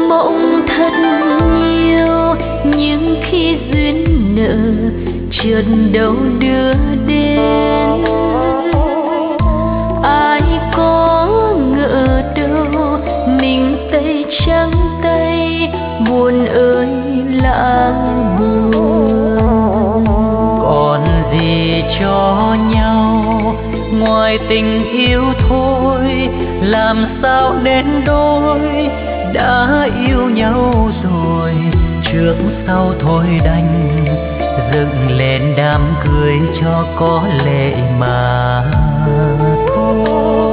mộng thật nhiều, nhưng khi duyên nợ chợt đâu đưa đến. Ai có ngờ đâu mình tay trắng tay, buồn ơi lãng buồn. Còn gì cho nhau ngoài tình yêu thôi, làm sao đến đôi đã yêu nhau rồi, trước sau thôi đành dựng lên đám cưới cho có lệ mà thôi.